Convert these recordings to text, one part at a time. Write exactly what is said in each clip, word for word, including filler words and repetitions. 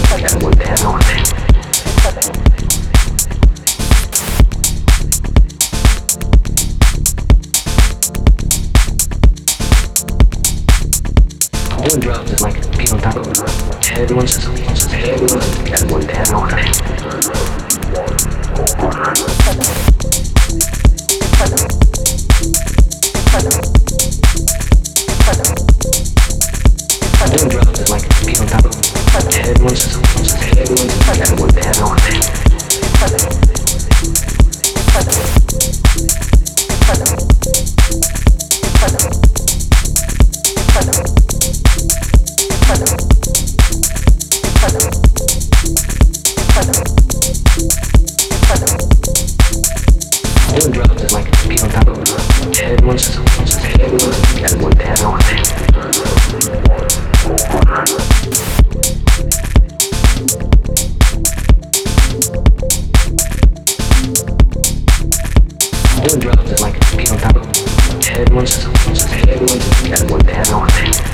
Doing drugs is like being on top of everyone says something, says everyone, everyone, everyone. Doing drugs is like being on top of everyone says something, says everyone, everyone, everyone. Doing drugs is like being on top of everyone says something, says everyone, everyone, everyone. Doing drugs is like being on top of everyone says something, says everyone, everyone, everyone.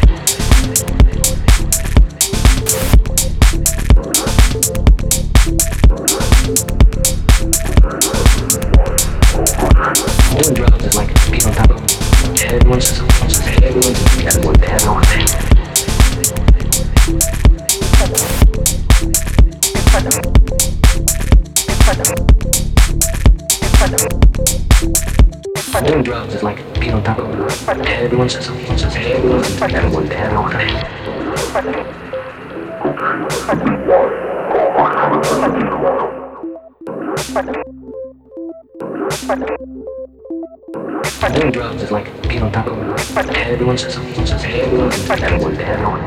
Doing drugs is like being on top of everyone says something, says everyone, everyone, everyone. Doing drugs is like being on top of everyone says something, says everyone, everyone, everyone. Doing drugs is like being on top of everyone says something, says everyone, everyone, everyone.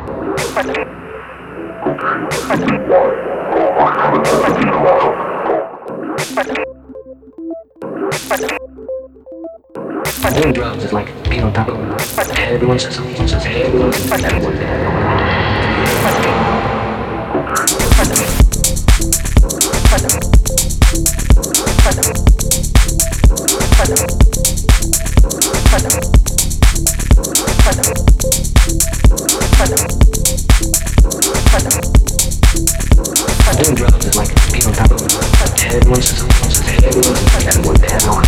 Doing drugs is like being on top of everyone says something, says everyone, everyone, everyone. Doing drugs is like being on top of everyone says something, says everyone, everyone, everyone.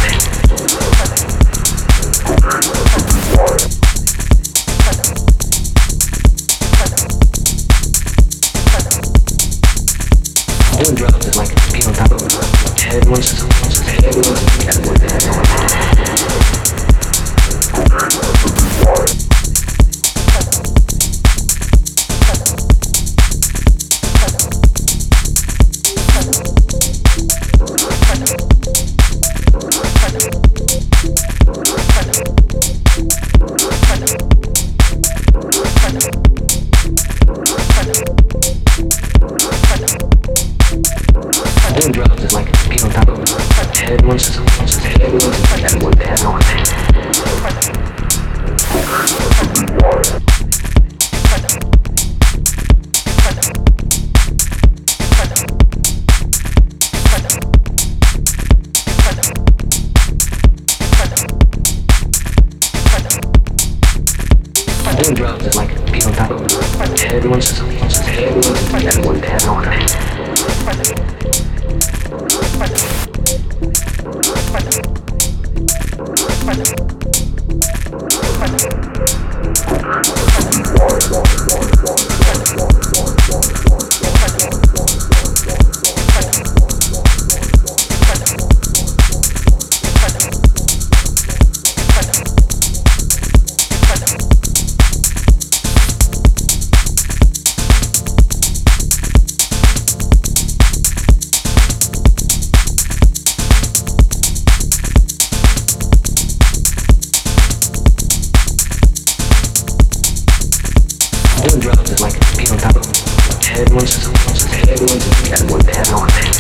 Doing drugs is like being on top of everyone says something, says everyone, everyone, everyone. Doing drugs is like being on top of everyone says something, says everyone, everyone, everyone. Doing drugs is like being on top of everyone says something, says everyone, everyone, everyone. Doing drugs is like being on top of everyone says something, says everyone, everyone, everyone.